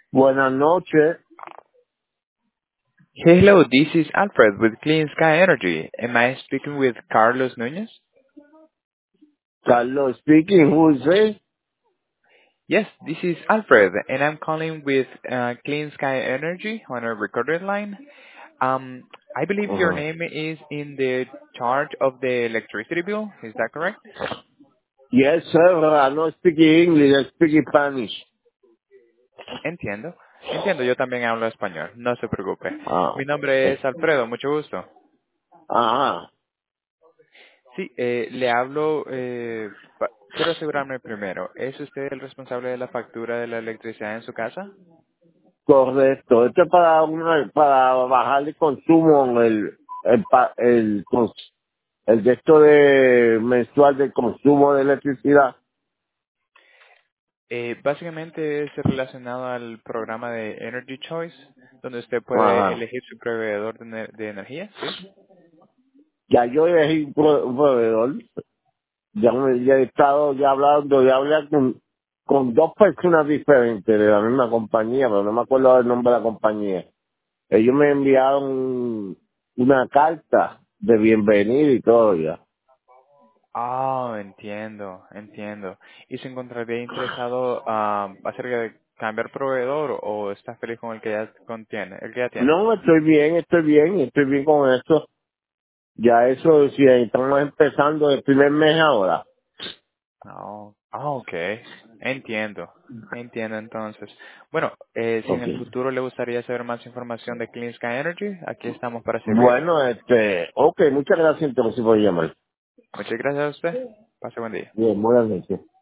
Buenas noches, Hello, this is Alfred with Clean Sky Energy. Am I speaking with Carlos Núñez? Carlos speaking. Who is it? Yes, this is Alfred, and I'm calling with Clean Sky Energy on a recorded line. I believe your Uh-huh. name is in the charge of the electricity bill. Is that correct? Yes, sir. I don't speak English. I speak Spanish. Entiendo. Entiendo, yo también hablo español. No se preocupe. Ah, Mi nombre es Alfredo, mucho gusto. ajá. Sí, le hablo, quiero asegurarme primero, ¿es usted el responsable de la factura de la electricidad en su casa? Correcto. Esto es para bajar el consumo, el de esto de mensual del consumo de electricidad. Básicamente es relacionado al programa de Energy Choice, donde usted puede Ajá. elegir su proveedor de energía, ¿sí? Ya yo elegí un proveedor. Ya he estado ya hablando, ya hablé con dos personas diferentes de la misma compañía, pero no me acuerdo el nombre de la compañía. Ellos me enviaron una carta de bienvenida y todo ya. Ah, entiendo, entiendo. ¿Y se encontraría interesado acerca de cambiar proveedor o está feliz con el que ya contiene, el que ya tiene? No, estoy bien con esto. Ya eso, si estamos empezando el primer mes ahora. Ok, entiendo, entiendo entonces. Bueno, si en Ok. el futuro le gustaría saber más información de Clean Sky Energy, aquí estamos para servirle. Bueno, ok, muchas gracias entonces por llamar. Muchas gracias a usted. Pase buen día. Bien, buenas noches.